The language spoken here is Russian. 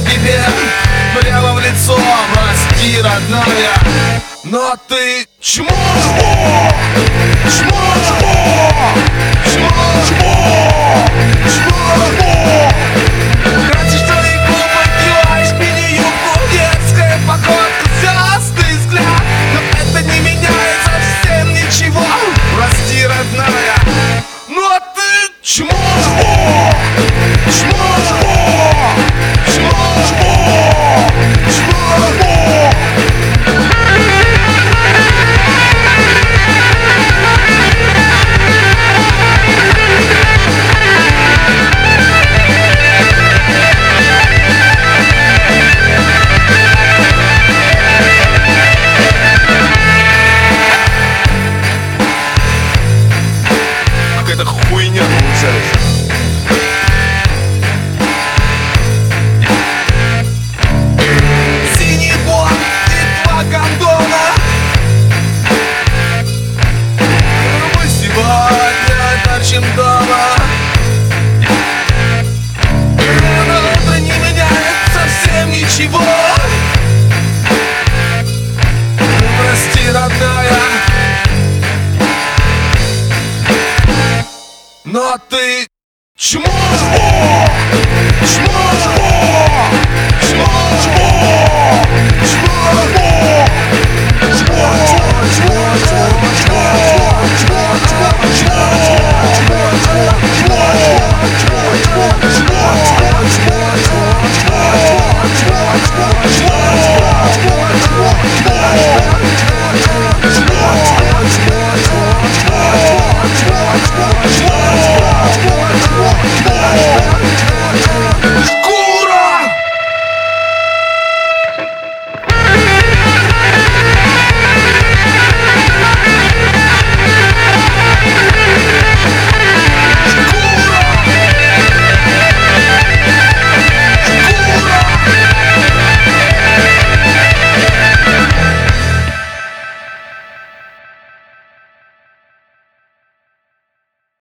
тебе прямо в лицо: прости, родная, но ты чмо. Чмо, чмо, чмо, чмо. Красишь твои губы, киваешь мини-юбку, детская походка, звездный взгляд, но это не меняет совсем ничего. Прости, родная, но ты чмо. Чмо, чмо, чмо, чмо. Какая-то хуйня получается. Синий бот и два гондона. Мы сегодня торчим дома. На утро не меняет совсем ничего. Прости, родная, но ты чмо.